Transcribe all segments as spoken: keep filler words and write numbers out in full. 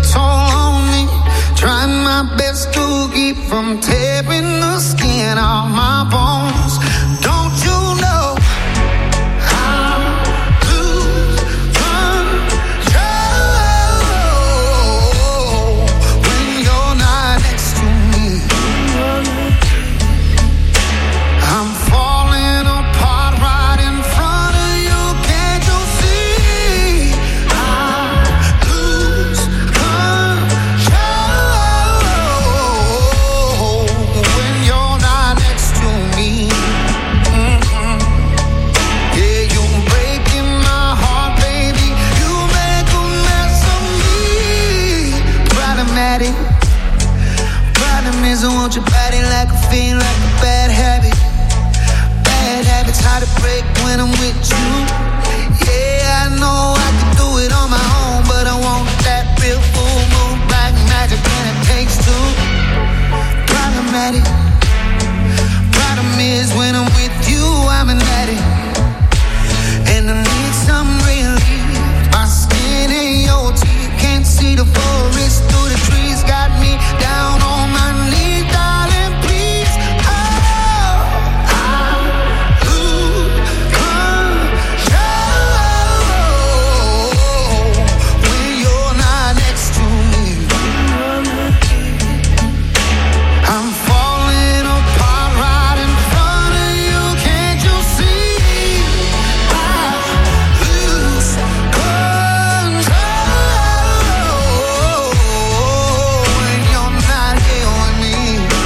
toll on me. Trying my best to keep from tearing the skin off my bones. Don't you know I lose control when you're not next to me? I'm falling apart right in front of you. Can't you see? I lose control when you're not next to me. Mm-mm. Yeah, you're breaking my heart, baby. You make a mess of me. Problematic. Problem is I want your body like a fiend, like a bad habit. Bad habits hard to break when I'm with you. Yeah, I know I can do it on my own, but I want that real full moon black magic and it takes two. Problematic. Problem is when I'm with you, I'm an addict, and I need some relief. My skin and your teeth can't see the forest through the trees. Got me down on my knees, darling, please. Oh, I lose control when you're not next to me. I'm falling apart right in front of you. Can't you see? I lose control when you're not here with me.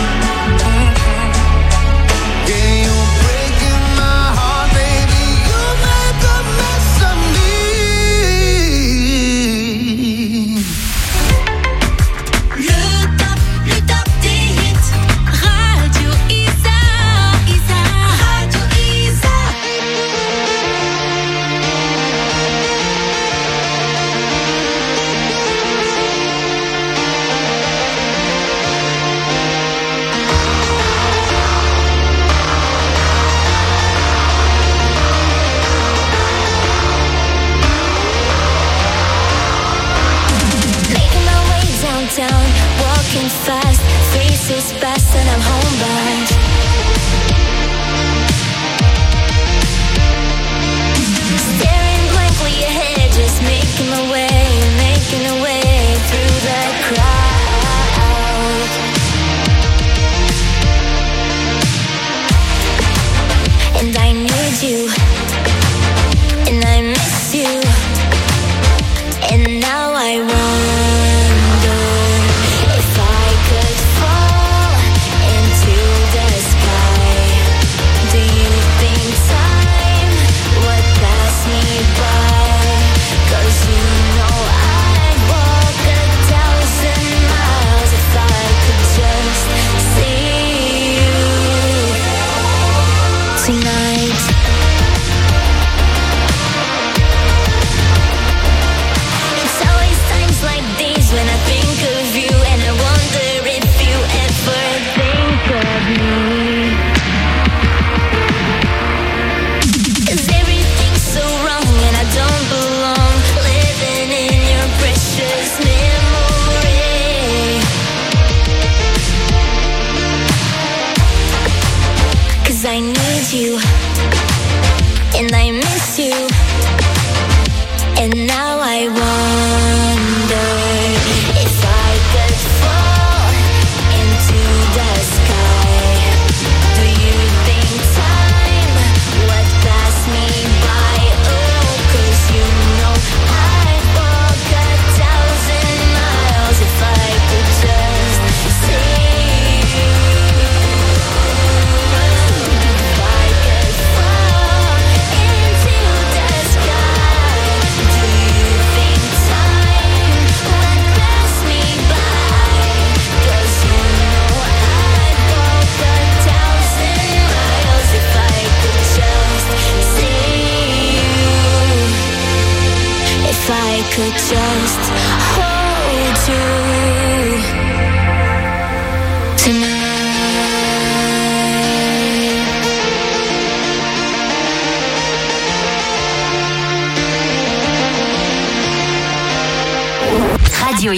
Yeah, you're breaking my heart, baby. You make a mess of me. Le top, le top des hits. Radio Isa, Isa. Radio Isa. Making my way downtown, walking fast, faces fast, and I'm homebound. Staring blankly ahead, just making my way, making my way through the crowd. And I need you, and I miss you. And now I wonder if I could fall into the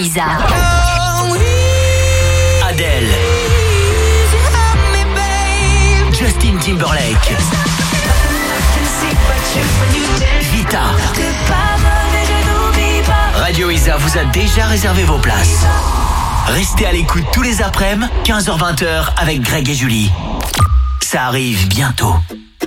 Isa. Adele. Justin Timberlake. Vita. Radio Isa vous a déjà réservé vos places. Restez à l'écoute tous les après-midi, quinze heures vingt avec Greg et Julie. Ça arrive bientôt.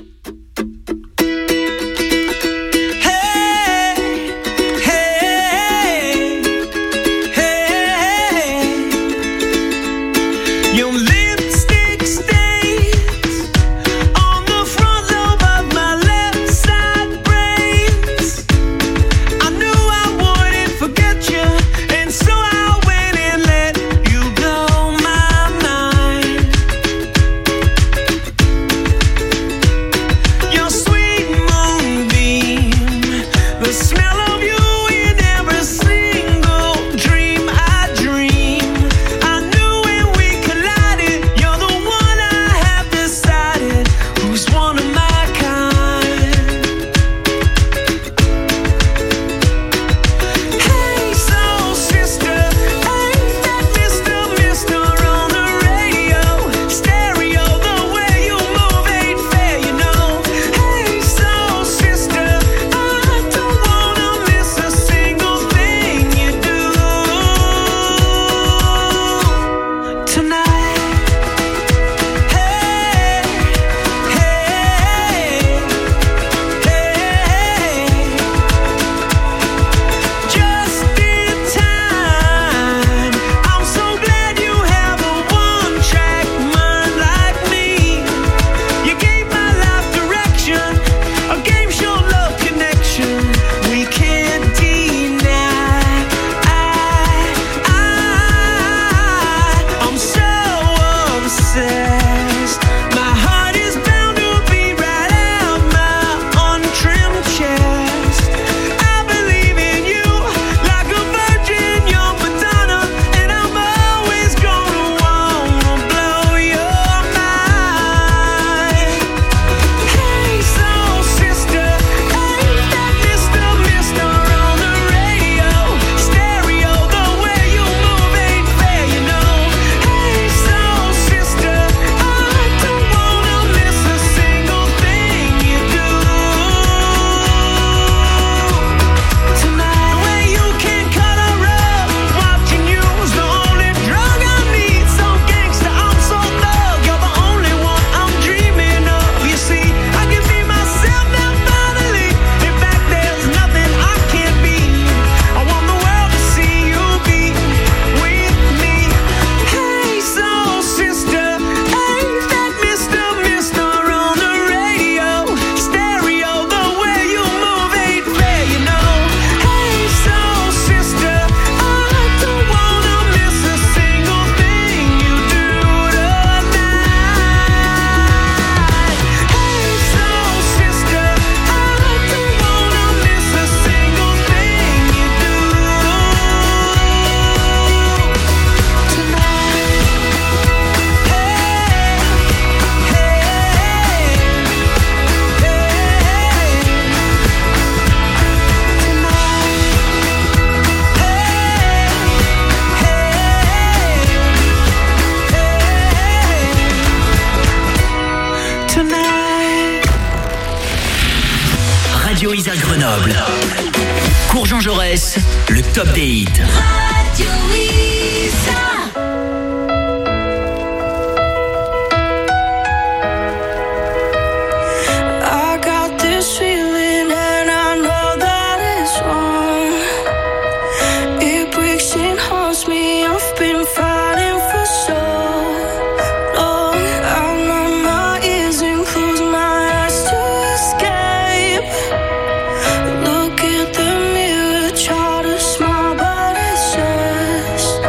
Radio Isa Grenoble. Cours Jean Jaurès, le top des hits. Radio Isa. I got this feeling and I know that it's wrong. It breaks and haunts me. I've been fighting for so long. I numb my ears and close my eyes to escape. Look at the mirror, try to smile, but it's just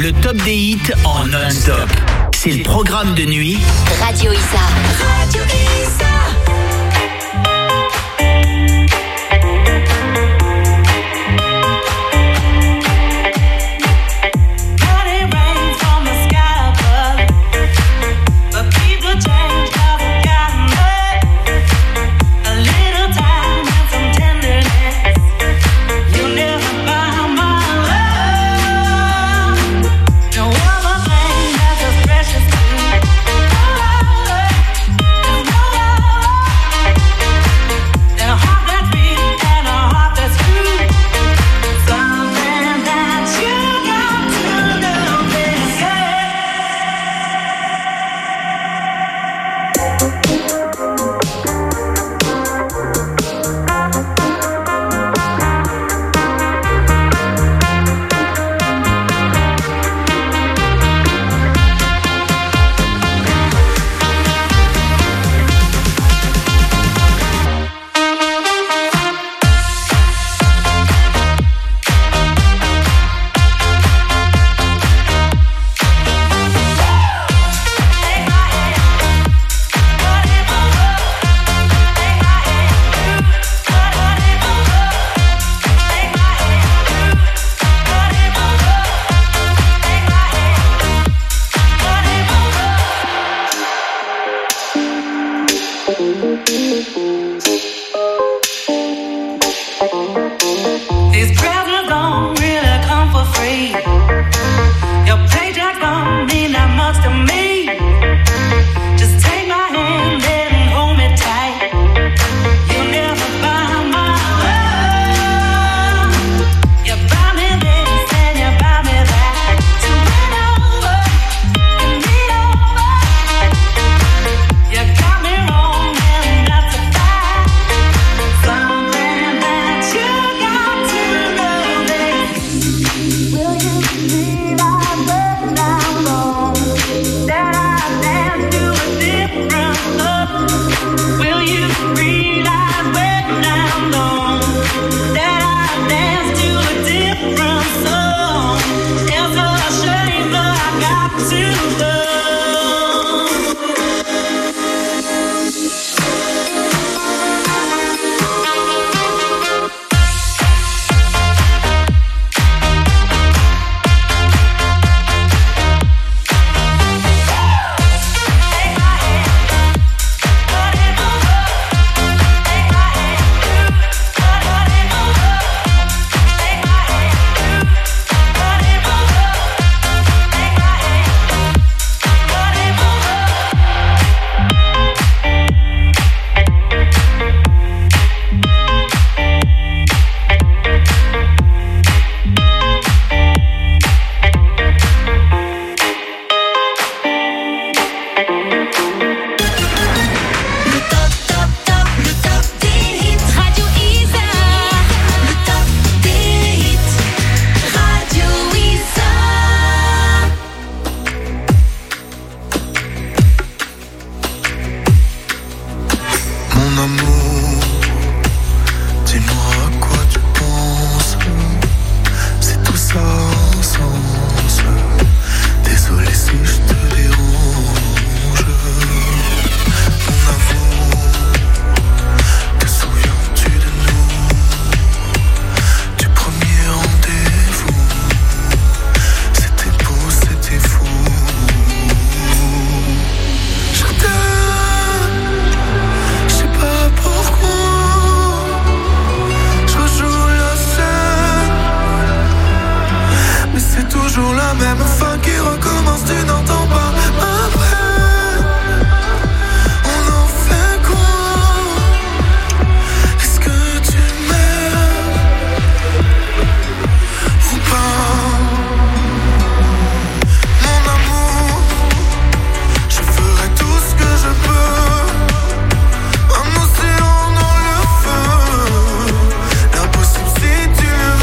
Le top des hits en non-stop. C'est le programme de nuit Radio Isa. Radio Isa.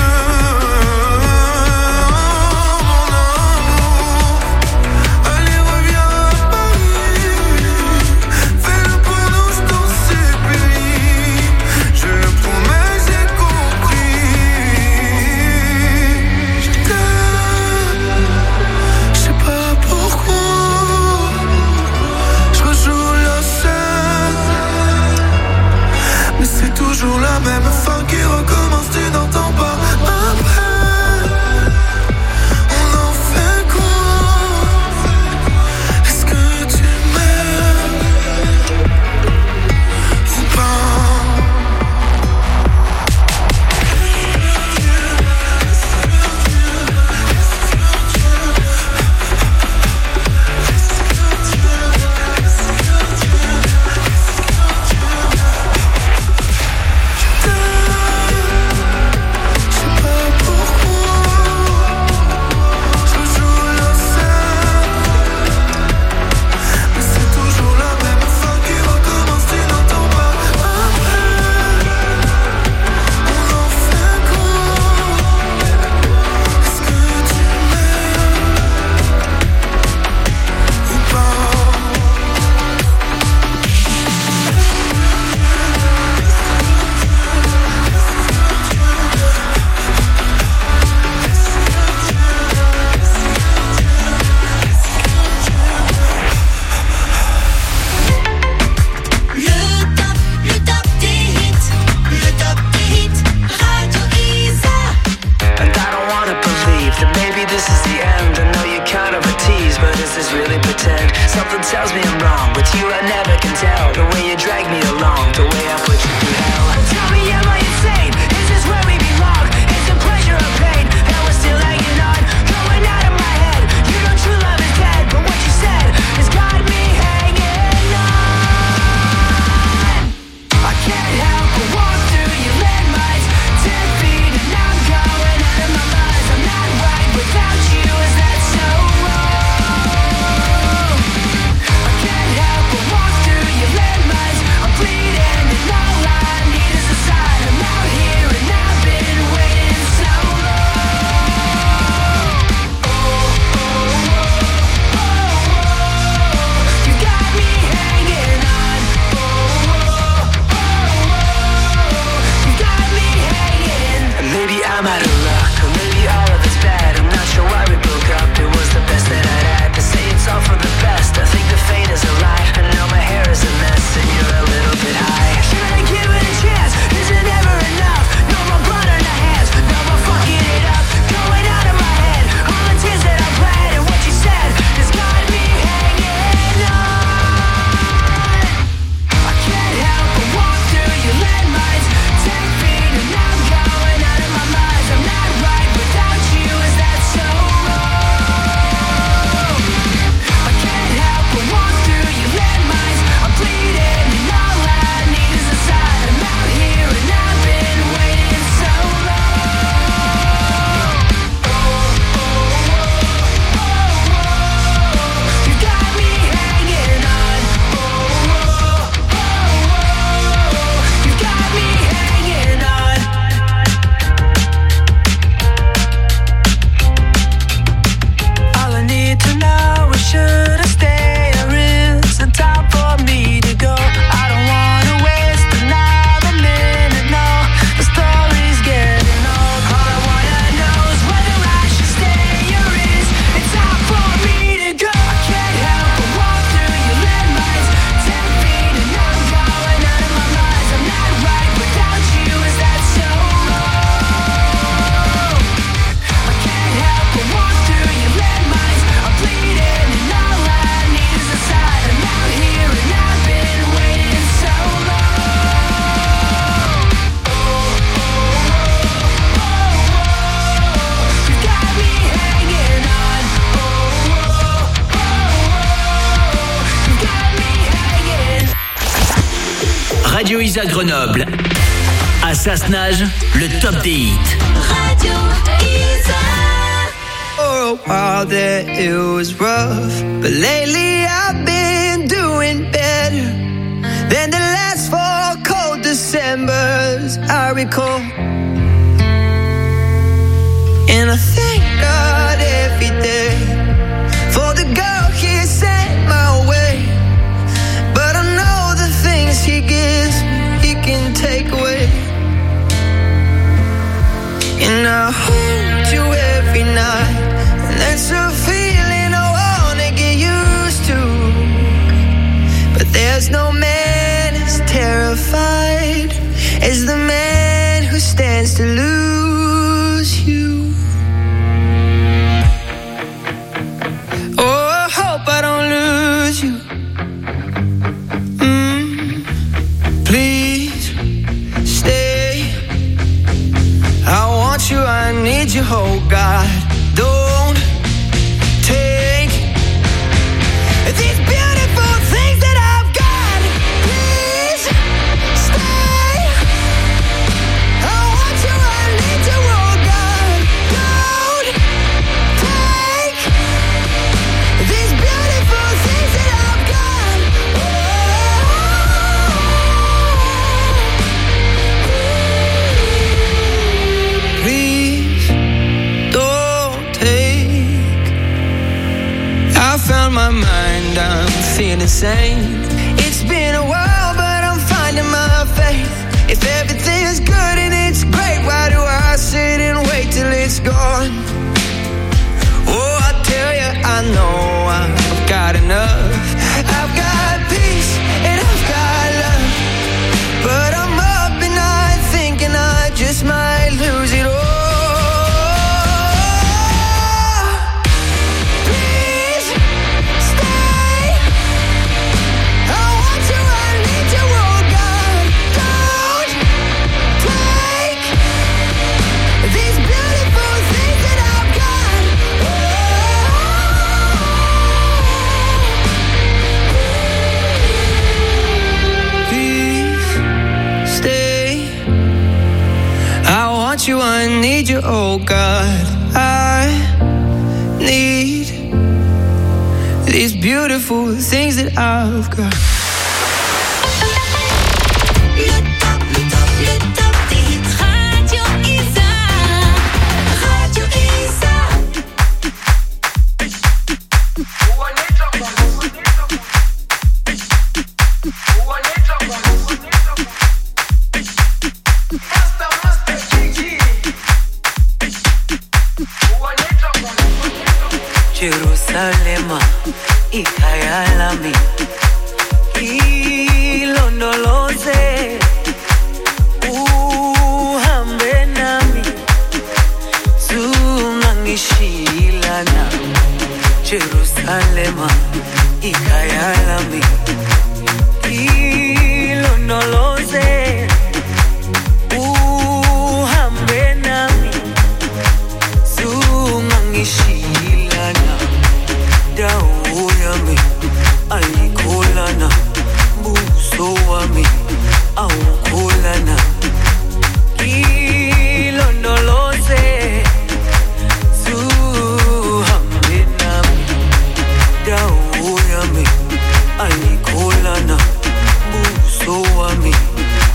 Aller Radio Isa Grenoble. À Sassenage, le top des hits. Radio Isa. For a while there it was rough, but lately I've been doing better than the last four cold Decembers I recall. And I thank God every day for the girl He sent my way. But I know the things He gives me, He can take away. And I hold you every night, and that's a feeling I wanna get used to. But there's no man as terrified as the man who stands to lose you. Oh, I hope I don't lose you. Mm, please stay. I want you, I need you, oh God. Don't take these beautiful things that I've got. Please stay. I want you, I need you, oh God. Don't take these beautiful things that I've got. Oh. Please don't take. I found my mind, I'm feeling sane. It's been a while, but I'm finding my faith. If everything's good and it's great, why do I sit and wait till it's gone? Oh, I tell you, I know I've got enough. I've got peace and I've got love, but I'm up and night thinking I just might lose it all. Please stay. I want you, I need you, oh God. Don't take these beautiful things that I've got. Please stay. I want you, I need you, oh God. I need these beautiful things that I've got. Le top, le top, le top des hits. Radio Isa. Radio Isa. Jerusalema, ikhaya lami, ilondoloze, uhambe nami, zungangishilana. Jerusalema, ikhaya lami, ilondoloze, uhambe nami, zungangishilana. Dawo yami ayikholana, buso wami awukholana. Ilondoloze, zuhambe nami. Dawo yami ayikholana, buso wami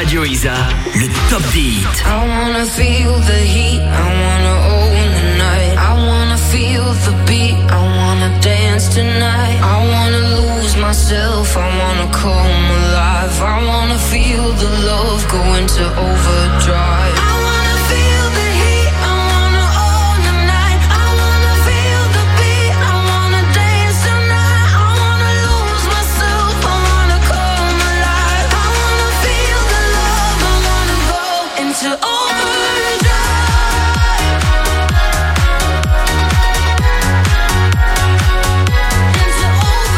Radio Isa, le top des hits. I wanna feel the heat, I wanna own the night. I wanna feel the beat, I wanna dance tonight. I wanna lose myself, I wanna come alive. I wanna feel the love go into overdrive. I wanna feel the heat, I wanna own the night. I wanna feel the beat, I wanna dance tonight. I wanna lose myself, I wanna come alive. I wanna feel the love, I wanna go into overdrive. Into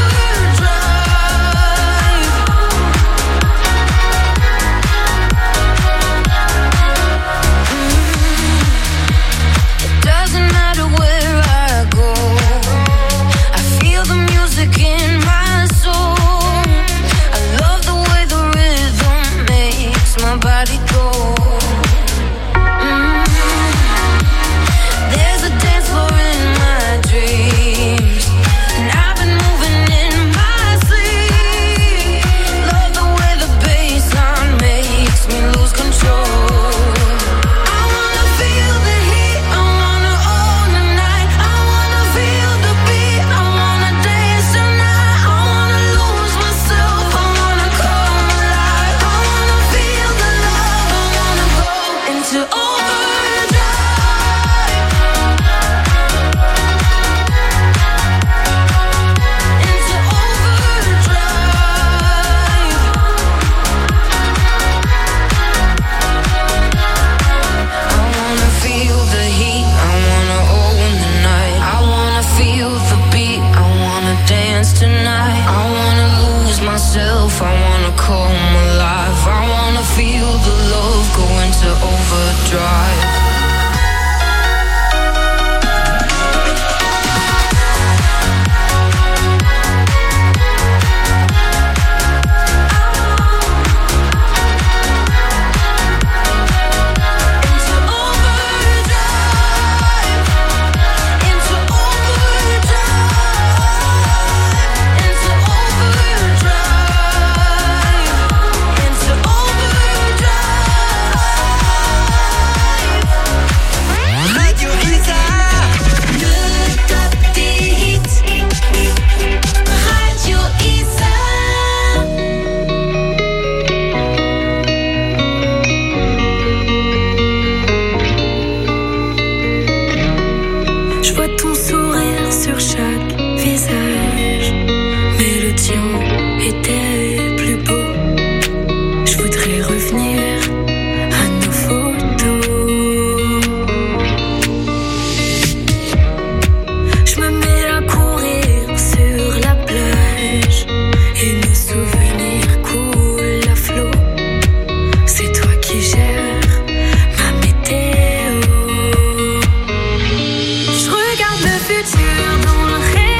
overdrive. Mm. It doesn't matter where I go, I feel the music in my soul. I love the way the rhythm makes my body go. Mm. There's a dance floor in my dreams, and I've been moving in my sleep. Love the way the bassline makes me lose control. I wanna feel the heat, I wanna own the night. I wanna feel the beat, I wanna dance tonight. I wanna lose myself, I wanna come alive. I wanna feel the love, I wanna go into overdrive. Into overdrive. I wanna feel the heat, I wanna own the night. I wanna feel the beat, I wanna dance tonight. I wanna lose myself, I wanna come alive. I wanna feel the love go into overdrive. Into overdrive. Into overdrive. Into overdrive. Into overdrive. Radio Isa. Le top des hits. Radio Isa. Je vois ton sourire sur chaque visage, mais le tien était plus beau. Je voudrais revenir à nos photos. Je me mets à courir sur la plage et nos souvenirs coulent à flot. C'est toi qui gères ma météo. Je regarde le futur dans le réel.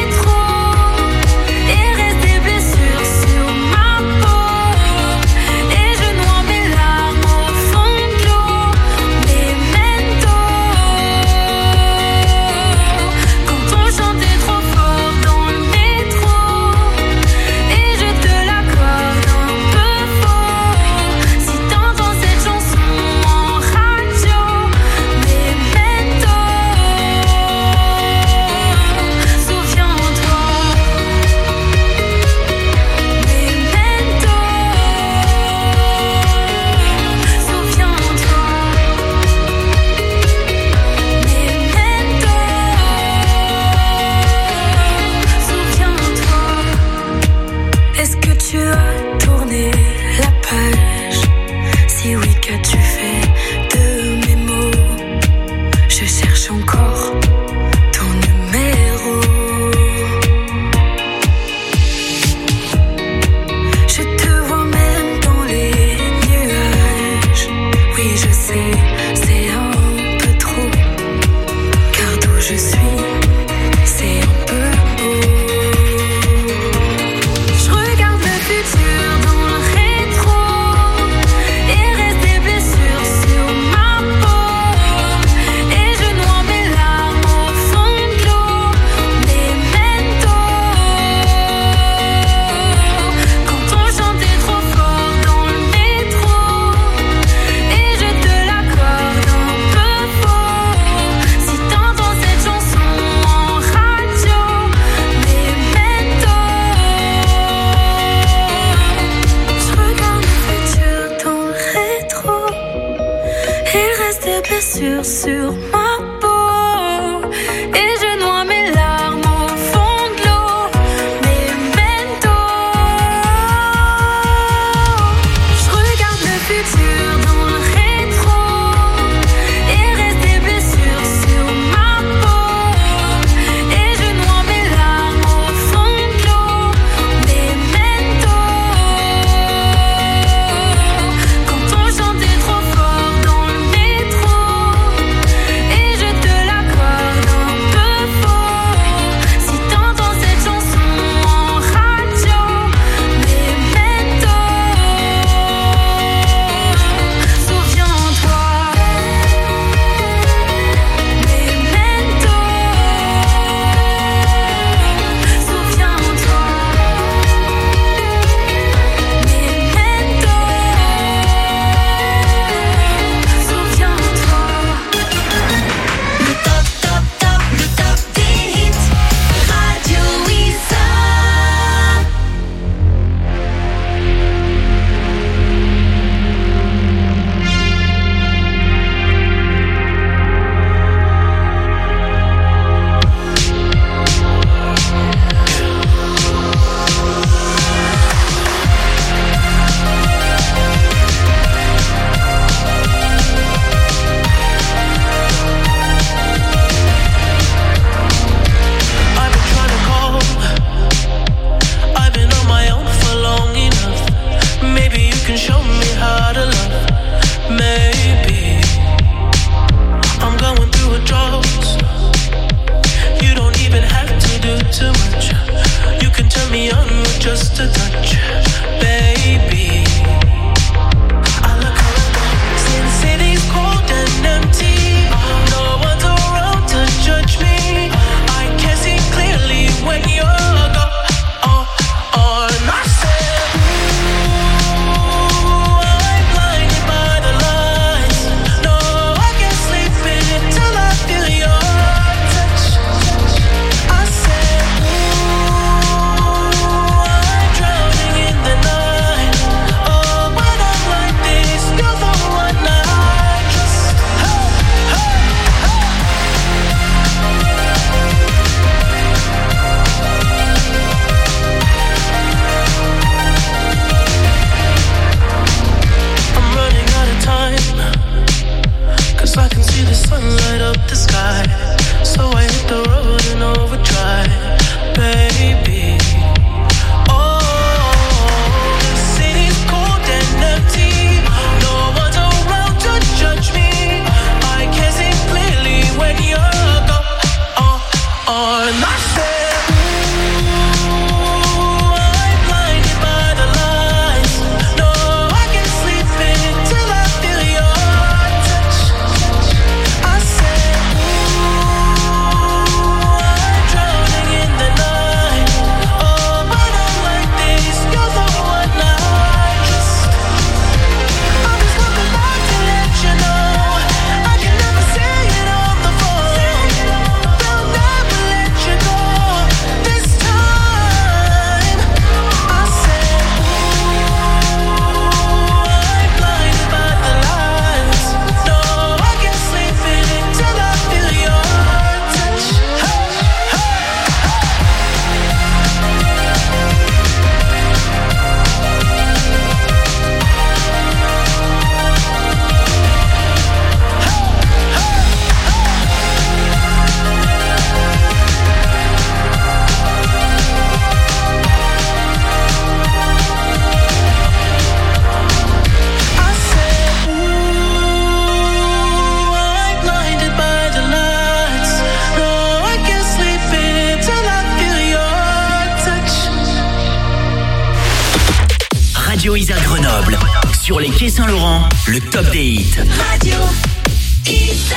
Sur les quais Saint-Laurent, le top des hits. Radio Isa.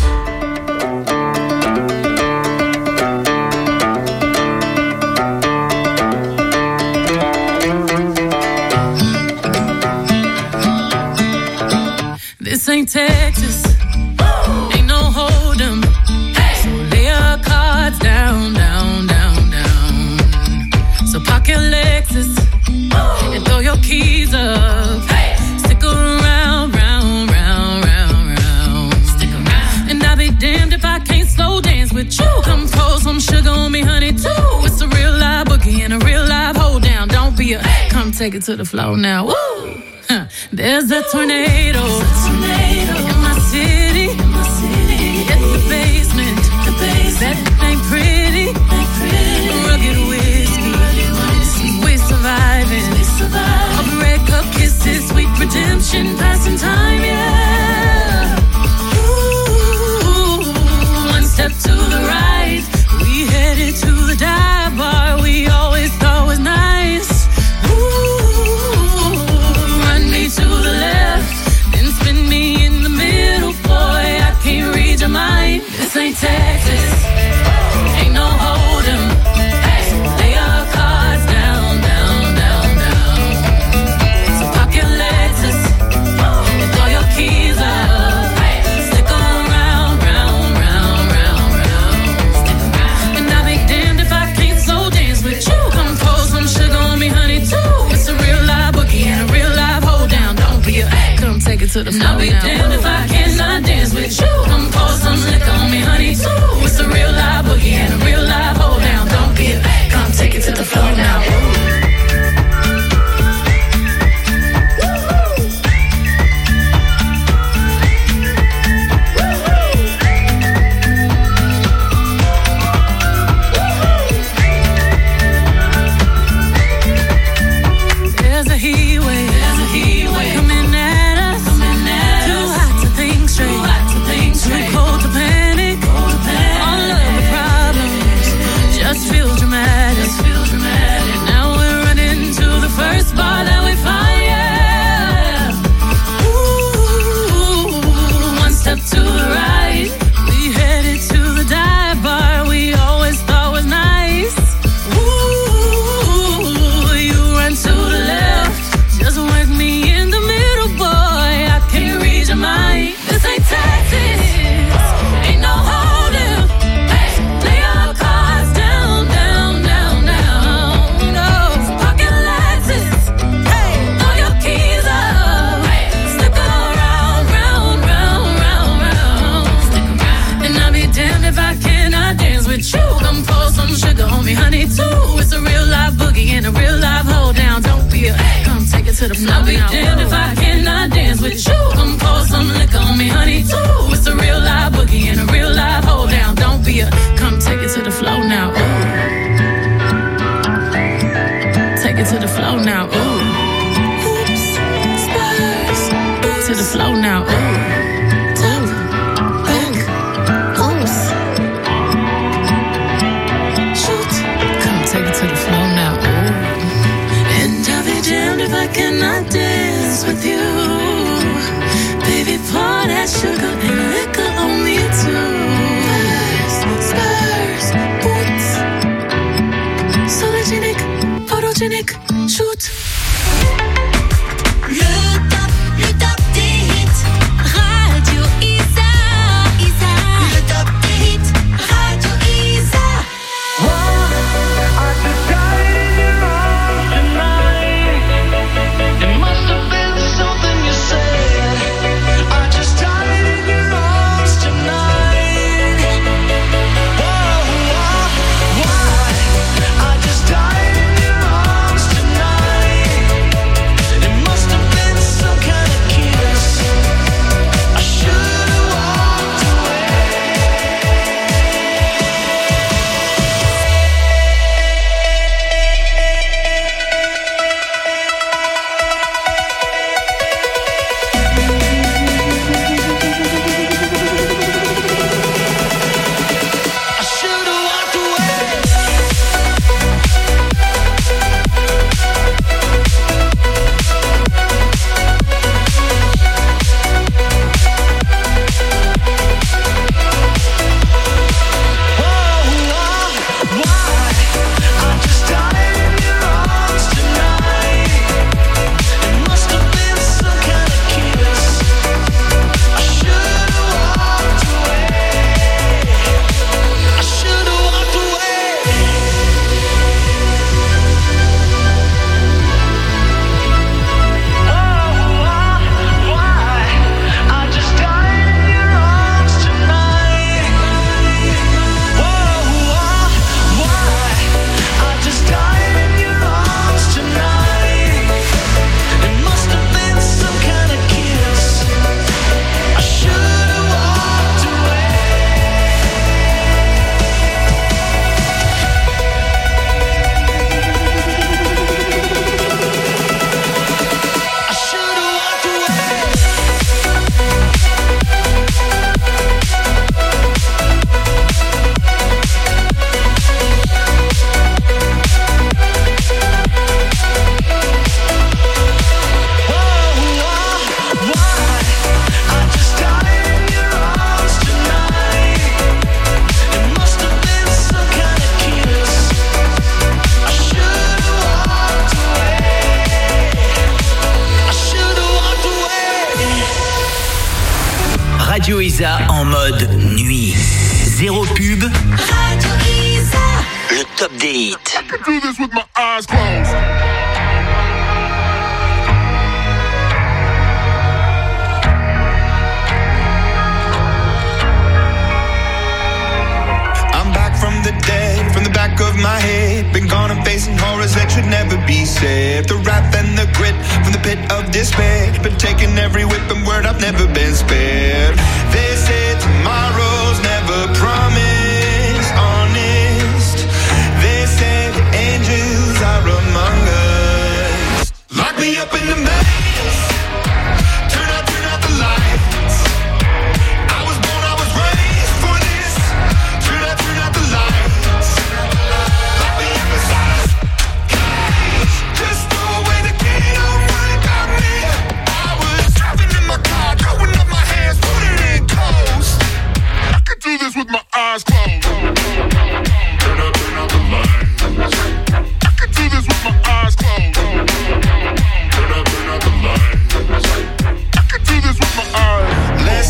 This ain't Texas, ain't no hold'em. So lay your cards down, down, down, down. So park your Lexus and throw your keys up. Stick around, round, round, round, round. Stick around. And I'll be damned if I can't slow dance with you. Come pour some sugar on me, honey, too. It's a real live boogie and a real live hold down. Don't be a, come take it to the floor now. Woo! Huh. There's a tornado, in my city, in my city. It's the basement, the basement. That ain't pretty, ain't pretty. Rugged whiskey, we surviving. We surviving. All the red cup kisses, sweet redemption, passing time, yeah. Ooh, one step to the right, we headed to the dive bar we always thought was nice. To the left, then spin me in the middle, boy, I can't read your mind. This ain't Texas, ain't no hold'em. So lay your cards down, down, down, down. So pop your Lexus and throw your keys up. Stick around, round, round, round, round. Stick around. And I'll be damned if I can't slow dance with you. Come pour some sugar on me, honey, too. It's a real live boogie and a real live hold down. Don't be a, come take it to the floor. I'll be damned if I cannot dance with you. Come pour some liquor on me, honey, too. It's a real live boogie and a real live hold down. Don't be a, come take it to the floor now. There's a heat wave, there's a heat wave coming at us, coming at too us. Hot to think straight, too hot to think straight. Too cold to panic, cold to panic. All of the problems just feel dramatic, just feel dramatic. Now we're running to the first bar that we find, yeah. Ooh, one step to the right, we headed to the dive bar we always thought was nice. Ooh, you run to the left, just work me in the middle, boy, I can't read your mind. This ain't Texas, ain't no hold'em. Lay your cards down, down, down, down. No, pocket Lexus, throw your keys up. Stick around, round, round, round, round. Stick around. And I'll be damned if I cannot dance with you. Come pour some sugar on me, honey, too. It's a real live boogie and a real live hold down. Don't be a, come take it to the floor. I'll be damned if I cannot dance with you. Come pour some liquor on me, honey, too. It's a real live boogie and a real live hold down. Don't be a, come take it to the floor now. Ooh. Take it to the floor now. Ooh. Oops, Spurs. To the floor now. Ooh. Ooh. Oops. photogenic, shoot. Le top, le top des hits. Radio Isa, Isa. Le top des hits. Radio Isa. I just died in your arms tonight. It must have been something you said. I just died in your arms tonight. Whoa, whoa, why? I just died in your arms tonight. It must have been some kind of kiss. I should have walked away. I should have walked away. Why? I just died in your arms tonight. It must have been some kind of kiss. I should have walked away. I should have walked away. Why? I just died in your arms tonight. Why? I just died in your arms tonight. It must have been some kind of kiss. I should have walked away. I should have walked away. Why? I just died in your arms tonight. It must have been some kind of kiss. I should have walked away. I should have walked away. Radio Isa en mode nuit. Zéro pub, Radio Isa. le top des hits. Do this with my eyes closed. I'm back from the dead, from the back of my head. Been gone and facing horrors that should never be said. The wrath and the grit from the pit of despair. Been taking every whip and word, I've never been spared. They say tomorrow's never promised, honest. They say the angels are among us. Lock me up in the maze. Turn out, turn out the lights. I was born, I was raised for this. Turn out, turn out the lights. Lock me up inside a cage. Just throw away the key, don't worry about me. I was driving in my car, throwing up my hands, putting it in coast. I could do this with my eyes closed. Turn out, turn out the lights. I could do this with my eyes closed. Turn out, turn out the lights. I could do this with my eyes. Less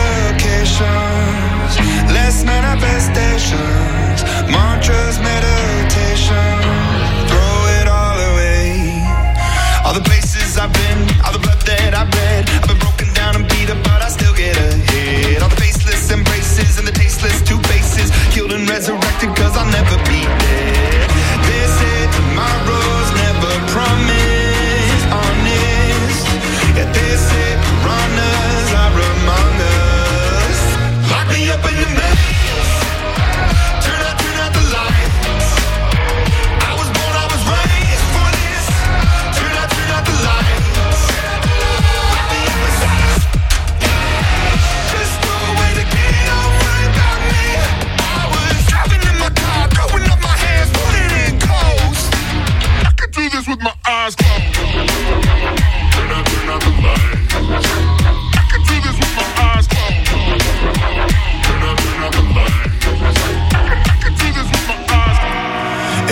medications, less manifestations, mantras, meditation, throw it all away. All the places I've been, all the blood that I've bled, I've been broken down and beat up, but I still get ahead. All the faceless embraces and the tasteless two faces, killed and resurrected cause I'll never be dead. They say tomorrow's never promised, honest. Yeah, they say piranhas are among us. Lock me up in the maze. Turn out, turn out the lights. I was born, I was raised for this. Turn out, turn out the lights. Lock me up inside a cage. Just throw away the key, don't worry about me. I was driving in my car, throwing up my hands, putting it in coast. I could do this with my eyes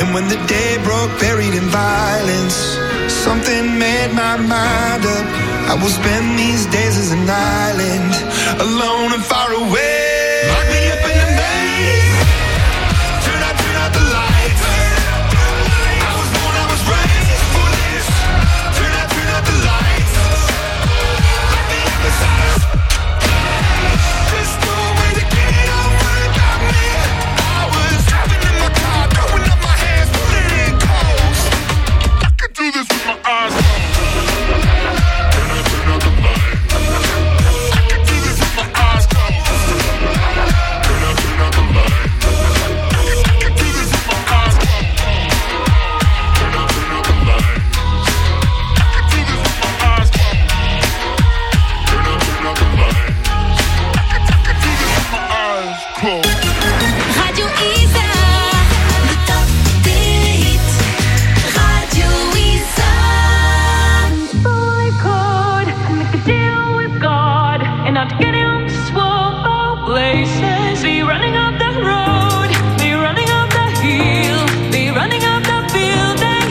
And when the day broke, buried in violence, something made my mind up. I will spend these days as an island, alone and far away. Lock me up in a maze. Turn out, turn out the lights. I was born, I was raised for this. Turn out, turn out the lights. Lock me up inside. Just no way to get over it. Got me. I was driving in my car, throwing up my hands, pulling in cold. I could do this with my eyes closed. Turn out, turn out the lights. I could do this with my eyes closed. Turn out, turn out the lights. I could do this with my eyes closed. Turn out, turn out the lights. I could do this with my eyes closed. Turn out, turn out the lights. I could do this with my eyes closed. Radio Isa, le top des hits. Radio Isa. Fully could make a deal with God and not get him to swallow places. Be running up the road, be running up the hill, be running up the building.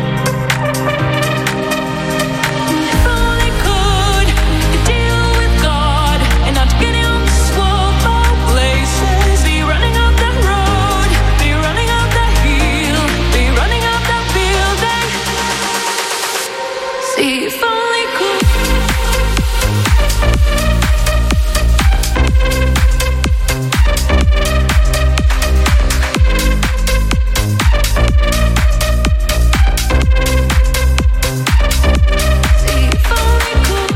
If only could make a deal with God and not get him to swallow places. Be running up the road, be running up the hill, be running up the building. See if only could. See if only could.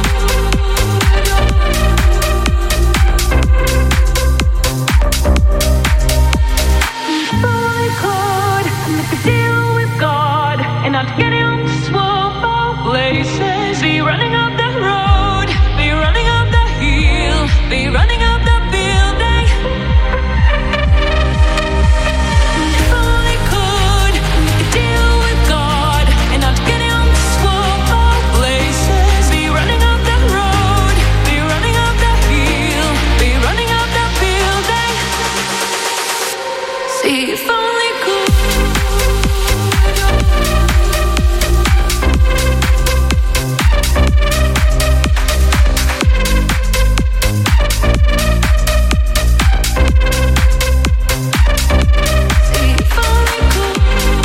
If only could make a deal with God and not get him to swallow places. Be running up the road, be running up the hill, be running up the building. If only could make a deal with God and not get him to swallow places. Be running up the road, be running up the hill, be running up the building. See if only could. See if only could.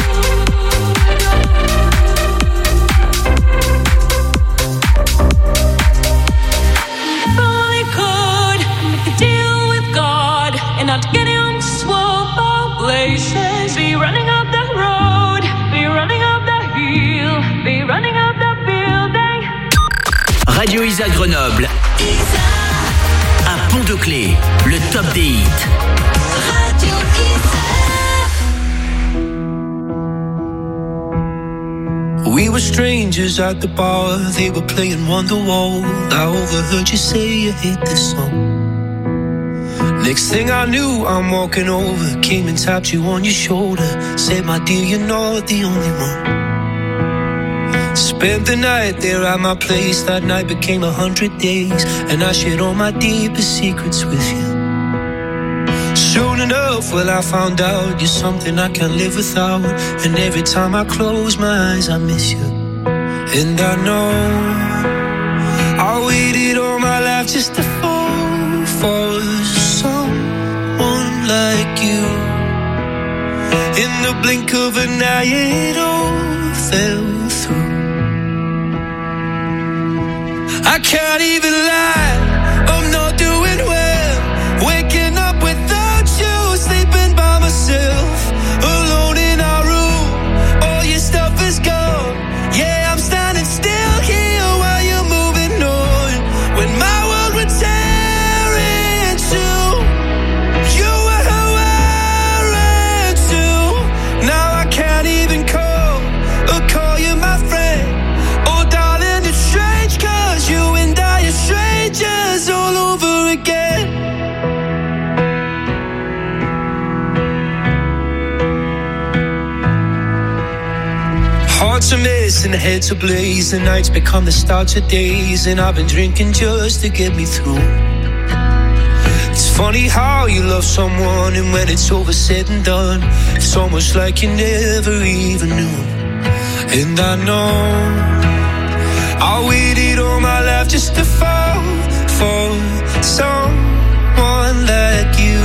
If only could make a deal with God and not get him to swallow places. Be running up the road, be running up the hill, be running up the building. Radio Isa Grenoble, Isa, à Pont-de-Clé, le top des hits. Radio Isa. We were strangers at the bar, they were playing Wonderwall. I overheard you say you hate this song. Next thing I knew, I'm walking over, came and tapped you on your shoulder, said, my dear, you're not the only one. Spent the night there at my place, that night became a hundred days, and I shared all my deepest secrets with you. Soon enough, well, I found out you're something I can't live without, and every time I close my eyes, I miss you. And I know I waited all my life just to fall for someone like you. In the blink of an eye, it all fell through. I can't even lie, I'm not doing well. Waking up without you, sleeping by myself, alone in our room, all your stuff is gone. Yeah, I'm standing still here while you're moving on. When my world would tear in two, you were who I ran to. Now I can't even call or call you my friend. Oh darling, it's strange, cause you and I are strangers all over again. Hearts are missing, heads ablaze, the nights become the start of days, and I've been drinking just to get me through. It's Funny how you love someone and when it's over said and done, it's almost like you never even knew. And I know I waited all my life just to fall for someone like you.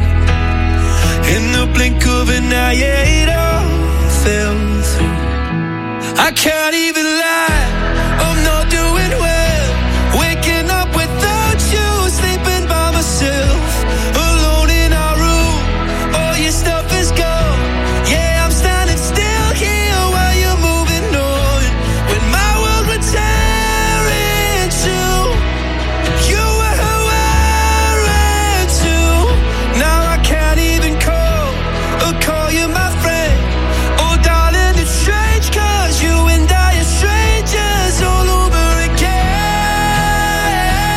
In the blink of an eye, yeah, it all fell through. I can't even lie, I'm not doing well. Waking up without you, sleeping by myself, alone in our room. All your stuff is gone. Yeah, I'm standing still here while you're moving on. When my world would tear in two, you were wearing too. Now I can't even call or call you my friend. Oh darling, it's strange 'cause you and I are strangers all over again.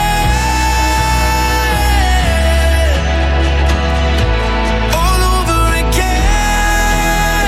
All over again.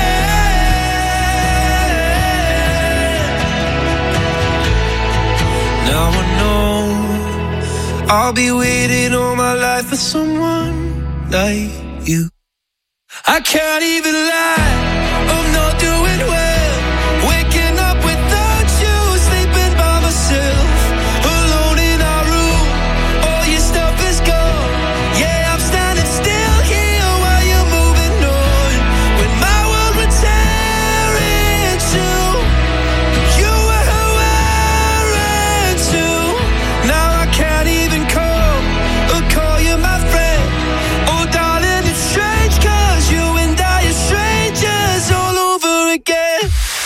Now I know I'll be waiting all my life for someone like you. I can't even lie, I'm not doing well. Waking up without you, sleeping by myself, alone in our room. All your stuff is gone. Yeah, I'm standing still here while you're moving on. When my world would tear in two, you were wearing too. Now I can't even call or call you my friend. Oh darling, it's strange 'cause you and I are strangers all over again.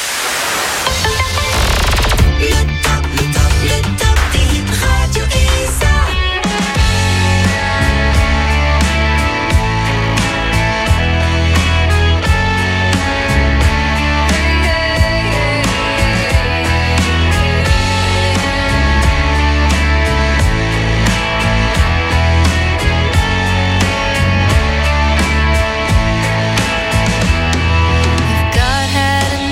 Le top, le top, le top des hits Radio Isa. God had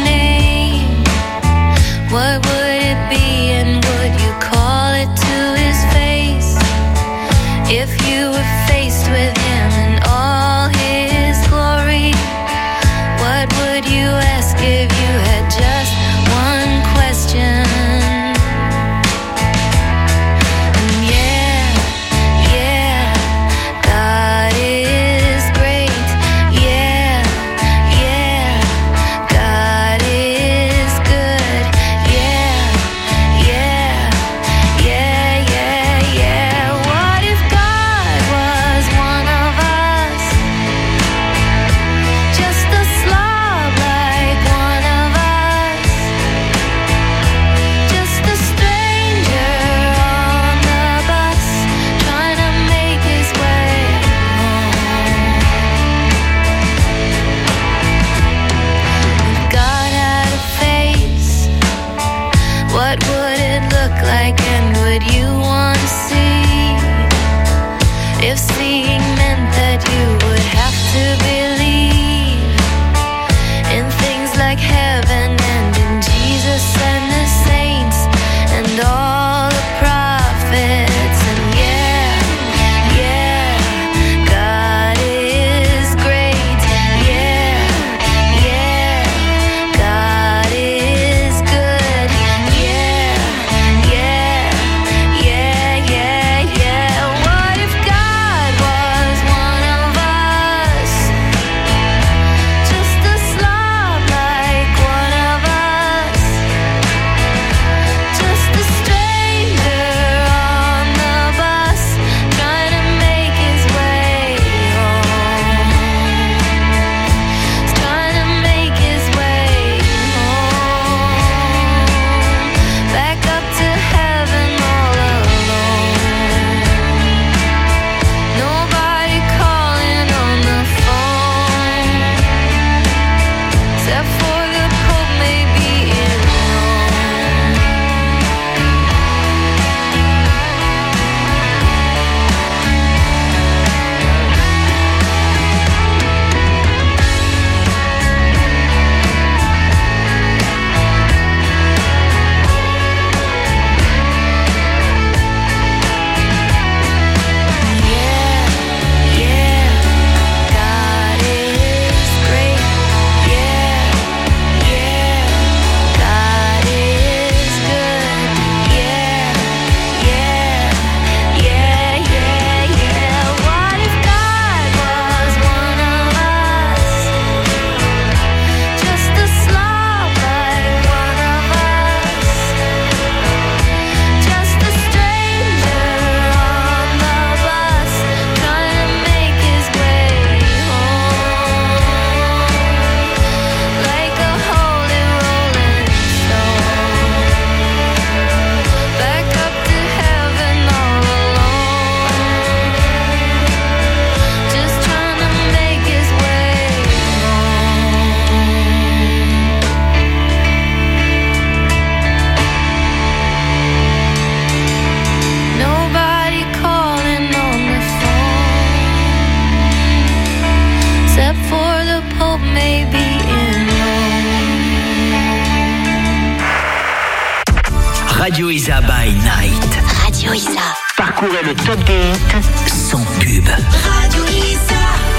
Radio Isa by Night. Radio Isa. Parcourez le top des hits sans pub. Radio Isa.